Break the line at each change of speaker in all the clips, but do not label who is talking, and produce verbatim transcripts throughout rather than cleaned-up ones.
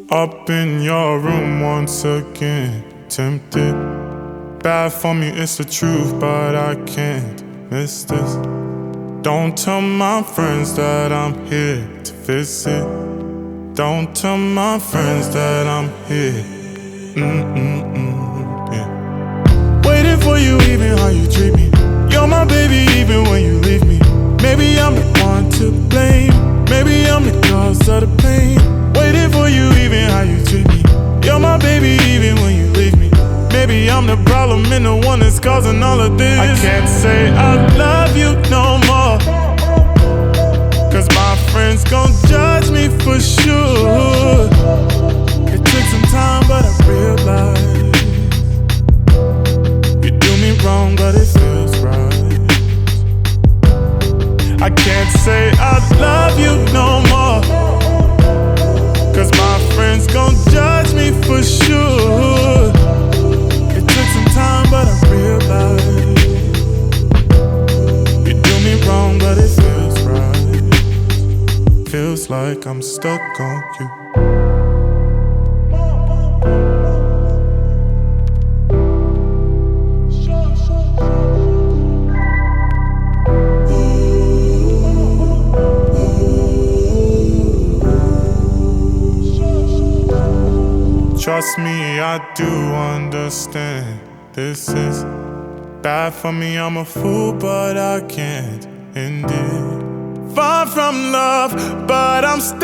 Up in your room once again, tempted. Bad for me, it's the truth, but I can't miss this. Don't tell my friends that I'm here to visit. Don't tell my friends that I'm here. Mm-mm-mm, yeah. Waiting for you even how you treat me. You're my baby even when you leave me. Maybe I'm the one to blame. Maybe I'm the cause of the pain. Waiting for you even how you treat me. You're my baby even when you leave me. Maybe I'm the problem and the one that's causing all of this. I can't say I love you no more, cause my friends gon' judge me for sure. It took some time but I realized you do me wrong but it feels right. I can't say I love you no more, cause my friends gon' judge me for sure. It took some time but I realized you do me wrong but it feels right. Feels like I'm stuck on you. Trust me, I do understand. This is bad for me, I'm a fool, but I can't end it. Far from love, but I'm stuck.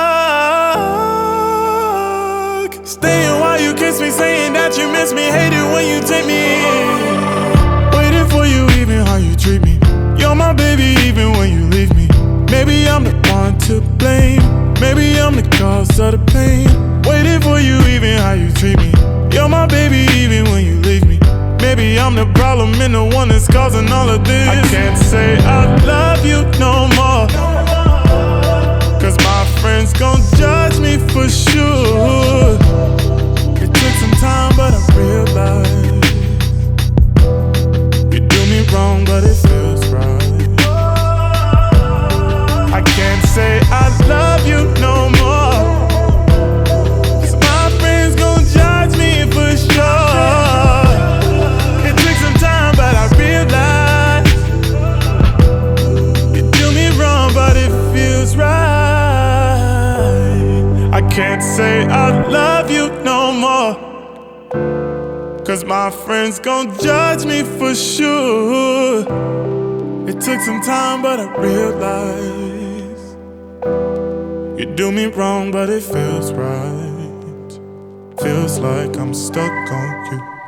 Staying while you kiss me, saying that you miss me. Hate it when you take me in. Waiting for you even how you treat me. You're my baby even when you leave me. Maybe I'm the one to blame. Maybe I'm the cause of the pain. Waiting for you even how you treat me. You're my baby even when you leave me. Maybe I'm the problem and the one that's causing all of this. I can't say I love you no more, cause my friends gon' judge me for sure. It took some time but I realized you do me wrong but it feels right. I can't say I love you no more, can't say I love you no more, cause my friends gon' judge me for sure. It took some time but I realized you do me wrong but it feels right. Feels like I'm stuck on you.